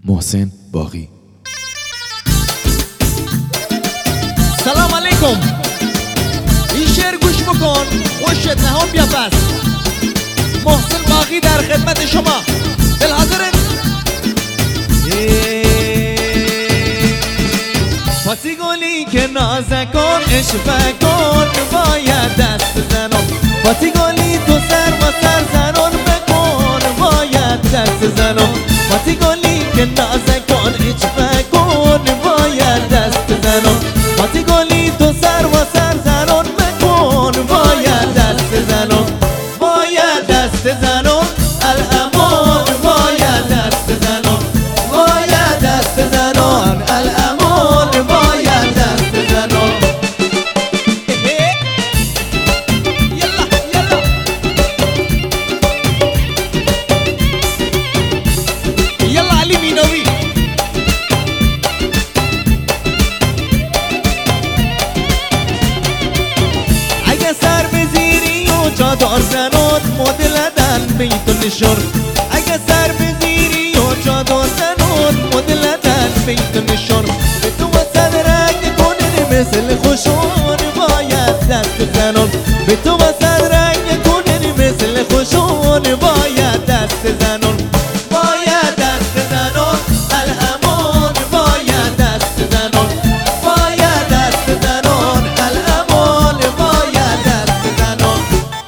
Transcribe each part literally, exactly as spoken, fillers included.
محسن باقی. سلام علیکم. این شعر گوش بکن، خوشت نهان بیا پس. محسن باقی در خدمت شما. دل حاضرت؟ پاسی گلی که نازکن اشفه کن باید دست زنم. پاسی گلی تو سر و سر زنان بکن باید دست زنم. پاسی گلی که نازکن اشفه کن باید دست زنم. پاسی گلی تو سر و سر زنان بکن باید دست زنم. باید دست زنم الامان باید دست زنم. باید دست زنم الامان باید دست زنم. یلا یلا یلا علی مینوی. اگه سر بزیری و چادر زنات مدلدن بیتو نشون. اگه سر بزیری و چادر زنات مدلدن بیتو نشون. به تو وسط رنگ کنن مثل خوشون باید دست زنم. به تو وسط رنگ کنن مثل خوشون باید دست زنم. باید دست زنم الامان باید دست زنم. باید دست زنم الامان باید دست زنم.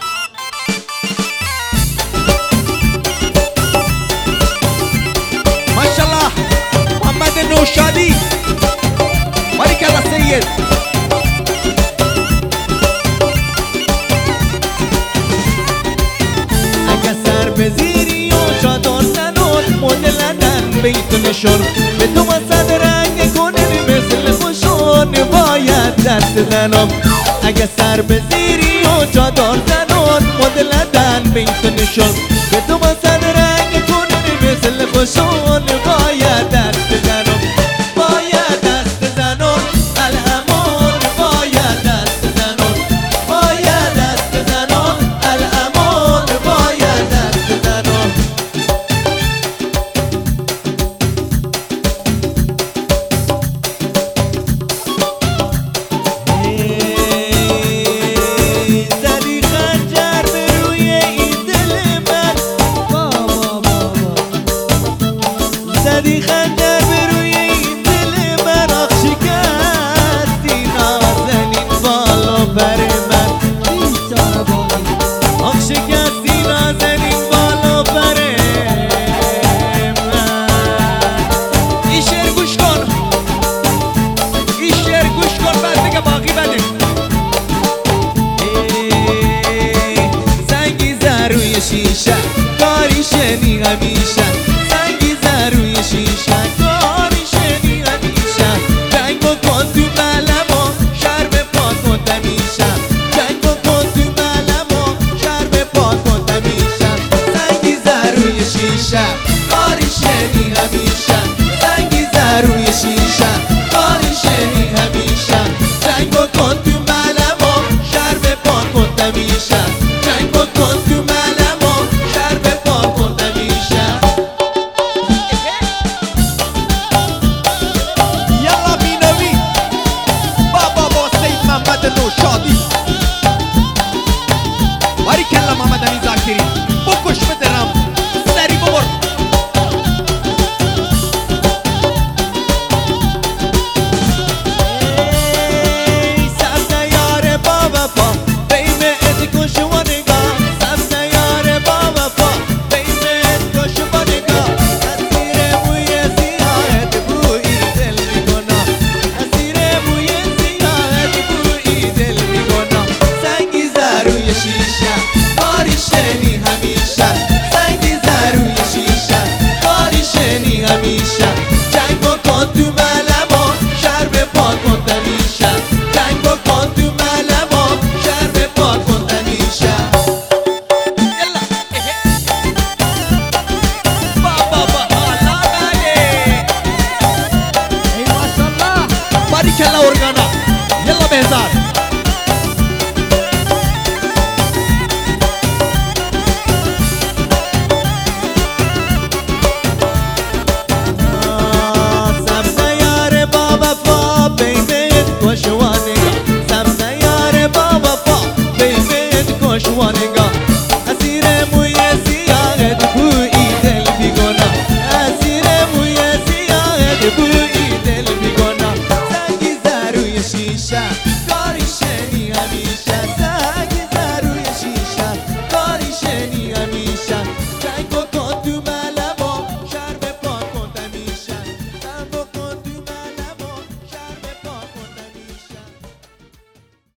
ماشاءالله محمد نوشادی باریک الله سید. اگه سر بزیری و چادر زنات مدلدن بیتو نشون. به تو وسط رنگ کنن مثل خوشون باید دست زنم. اگه سر بزیری و چادر زنات مدلدن بیتو نشون. به تو وسط رنگ کنن مثل خوشون باید دست زنم. باید دست زنم الامان باید دست زنم. باید دست زنم الامان باید دست زنم. زدی خنجر به روی این دل من. زدی خنجر به روی این دل من. آخ شکستی نازنین بالا پر من. آخ شکستی نازنین بالا پر من. این شعر گوش کن، این شعر گوش کن بعد بگه باقی بده. سنگی زد روی شیشه کاری شنی همیشه. سنگی زد روی شیشه کاری شنی همیشه. جنگ بکن تو ملمو شرب پاک کن تمیشه. جنگ بکن تو ملمو شرب پاک کن تمیشه. سنگی زد روی شیشه کاری شنی همیشه.